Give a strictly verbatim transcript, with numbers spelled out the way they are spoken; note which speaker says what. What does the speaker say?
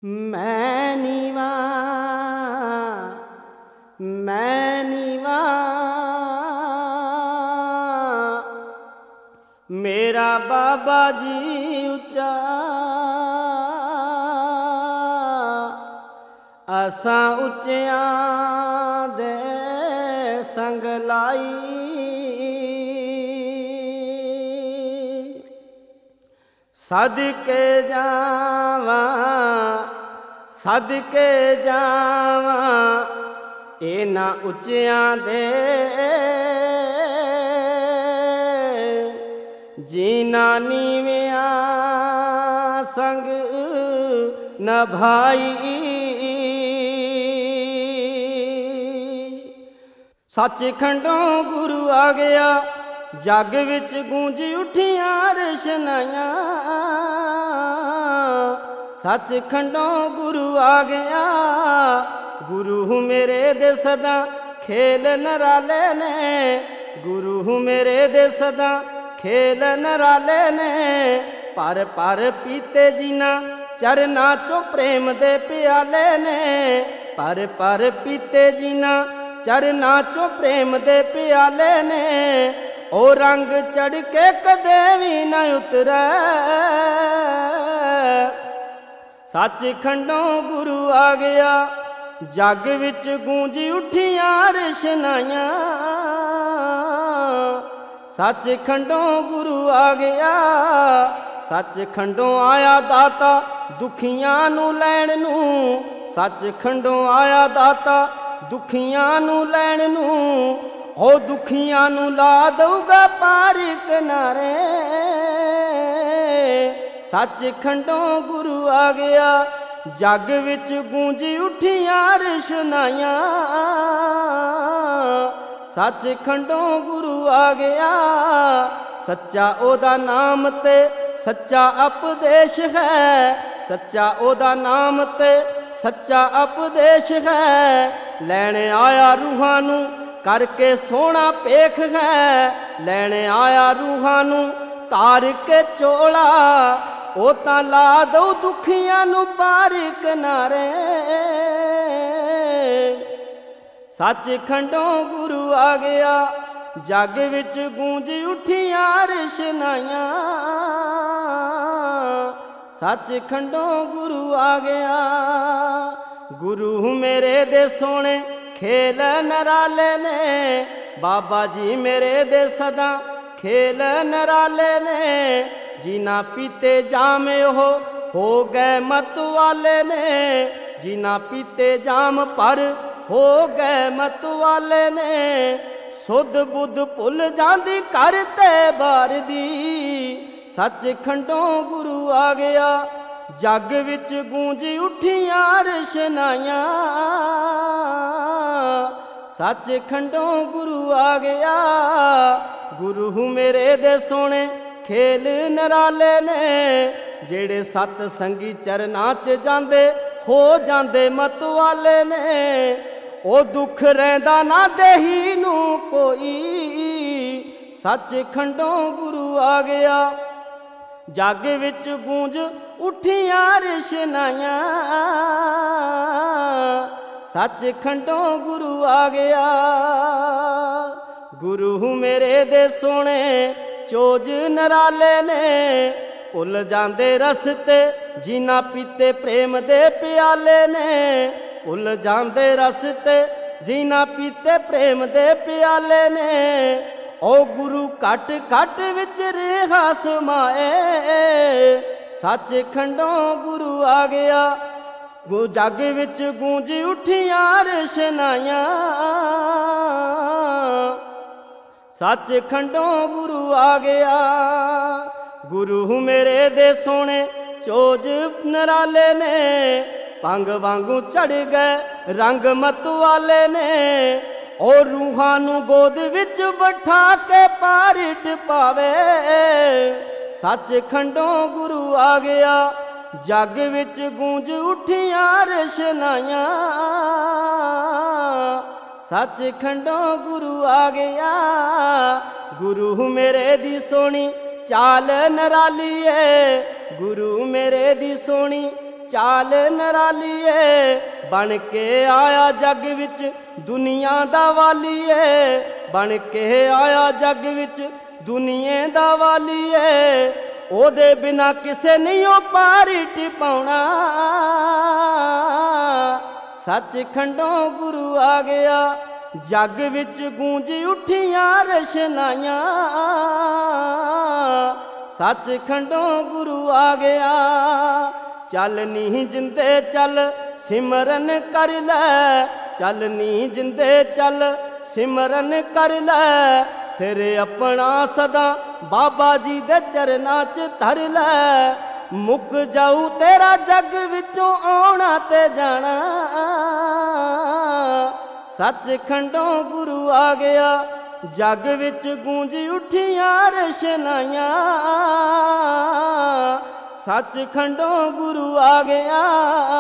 Speaker 1: मैं नीवा मैं नीवा मेरा बाबा जी उच्चा असा उच्चियां दे संग लाई सदके जावा सदके जावा इना उच्चियां दे जीना नीविया संग नभाई सचखंडों गुरु आ गया जग विच गूंजी उठियां रशनाइयां सचखंडों गुरु आ गया गुरु मेरे दे सदा खेल नराले ने गुरु मेरे दे सदा खेल नराले ने पर पर पीते जीना चरना चो प्रेम दे प्याले ने पर पर पीते जीना चरना चो प्रेम दे प्याले ने ओ रंग चढ़ के कदे भी न उतरै सचखंडों गुरु आ गया जग विच गूंजी उठियां रशनाइयां सचखंडों गुरु आ गया सचखंडों आया दाता दुखियां नू लैण नू सचखंडों आया दाता दुखियां नू लैण नू हो दुखियां नू ला दऊगा पार किनारे सचखंडों गुरु आ गया जग विच गूंजी उठियां रशनाइयां सचखंडों गुरु आ गया सच्चा ओदा नाम ते सच्चा उपदेश है सच्चा ओदा नाम ते सच्चा उपदेश है लैने आया रूहां नू करके सोना पेख है लैने आया रूहां नू तार के चोला ओ तां ला दो दुखियां नू पार किनारे सचखंडों गुरु आ गया जग विच गूंजी उठियां रशनाइयां सचखंडों गुरु आ गया गुरु मेरे दे सोने खेल नराले ने बाबा जी मेरे दे सदा खेल नराले ने जीना पीते जामे हो हो गए मत वाले ने जीना पीते जाम पर हो गए मत वाले ने सुध बुध भुल जांदी करते बार दी सचखंडों गुरु आ गया जग विच गूंजी उठियां रशनाइयां सचखंडों गुरु आ गया गुरु मेरे दे सोने खेल नराले ने जेड़े सत संगी चरना च जांदे हो जांदे मत वाले ने ओ दुख रहिंदा ना देही नू कोई सचखंडों गुरु आ गया जग विच गूंज उठियां रशनाइयां सचखंडों गुरु आ गया गुरु मेरे दे सोने चोज नराले ने भुल जांदे रस्ते जीना पीते प्रेम दे प्याले ने भुल जांदे रस्ते जीना पीते प्रेम दे प्याले ने ओ गुरु घट घट विच रेहा समाए सचखंडों गुरु आ गया गो जग विच गूंजी उठियां रशनाइयां सचखंडों गुरु आ गया गुरु मेरे दे सोने चोज नराले ने पंग वांगू चढ़ गए रंग मत वाले ने और रूहां नू गोद विच बैठा के पार पावे सचखंडों गुरु आ गया जग विच गूंज उठियां रशनाइयां सचखंडों गुरु आ गया गुरु मेरे दी सोनी चाल नराली है, गुरु मेरे दी सोनी ਚਾਲ ਨਰਾਲੀਏ ਬਣ ਕੇ ਆਇਆ ਜੱਗ ਵਿੱਚ ਦੁਨੀਆ ਦਾ ਵਾਲੀਏ ਬਣ ਕੇ ਆਇਆ ਜੱਗ ਵਿੱਚ ਦੁਨੀਆ ਦਾ ਵਾਲੀਏ ਉਹਦੇ ਬਿਨਾ ਕਿਸੇ ਨਹੀਂ ਉਹ ਪਾਰੀ ਟਿਪਾਉਣਾ ਸੱਚਖੰਡੋਂ ਗੁਰੂ ਆ ਗਿਆ ਜੱਗ ਵਿੱਚ ਗੂੰਜ ਉੱਠੀਆਂ ਰਸ਼ਨਾਈਆਂ ਸੱਚਖੰਡੋਂ ਗੁਰੂ ਆ ਗਿਆ ਚੱਲ ਨੀ ਜਿੰਦੇ ਚੱਲ ਸਿਮਰਨ ਕਰ ਲੈ ਚੱਲ ਨੀ ਜਿੰਦੇ ਚੱਲ ਸਿਮਰਨ ਕਰ ਲੈ ਸਿਰ ਆਪਣਾ ਸਦਾ ਬਾਬਾ ਜੀ ਦੇ ਚਰਨਾਂ 'ਚ ਧਰ ਲੈ ਮੁੱਕ ਜਾਊ ਤੇਰਾ ਜੱਗ ਵਿੱਚੋਂ ਆਉਣਾ ਤੇ ਜਾਣਾ ਸੱਚਖੰਡੋਂ ਗੁਰੂ ਆ ਗਿਆ ਜੱਗ ਵਿੱਚ ਗੂੰਜ ਉੱਠੀਆਂ ਰਸ਼ਨਾਈਆਂ ਸੱਚਖੰਡੋਂ ਗੁਰੂ ਆ ਗਿਆ।